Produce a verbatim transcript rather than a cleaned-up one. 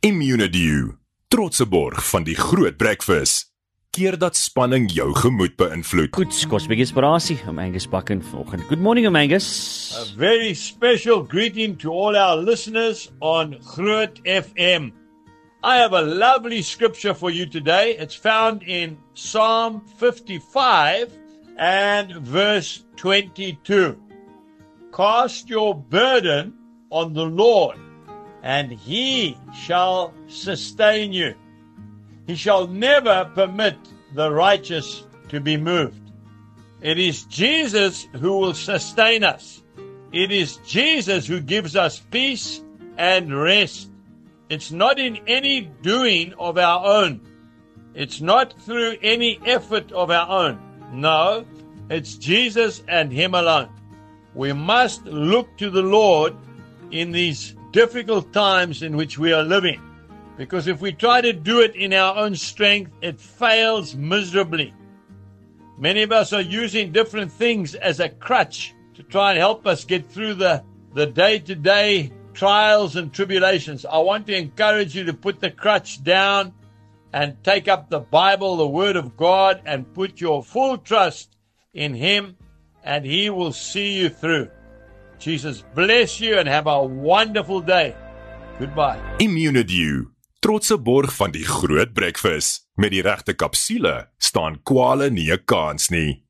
Immunedew, trotse borg van die Groot Breakfast. Keer dat spanning jou gemoed beïnvloed. Goed, kos 'n bietjie inspirasie om Angus Bakken vanoggend. Good morning, Angus. A very special greeting to all our listeners on Groot F M. I have a lovely scripture for you today. It's found in Psalm fifty-five and verse twenty-two. Cast your burden on the Lord, and he shall sustain you. He shall never permit the righteous to be moved. It is Jesus who will sustain us. It is Jesus who gives us peace and rest. It's not in any doing of our own. It's not through any effort of our own. No, it's Jesus and Him alone. We must look to the Lord in these difficult times in which we are living. Because if we try to do it in our own strength, it fails miserably. Many of us are using different things as a crutch to try and help us get through the, the day-to-day trials and tribulations. I want to encourage you to put the crutch down and take up the Bible, the Word of God, and put your full trust in Him, and He will see you through. Jesus bless you and have a wonderful day. Goodbye. Immunedew, trotse borg van die Groot Breakfast. Met die regte kapsule staan kwale nie 'n kans nie.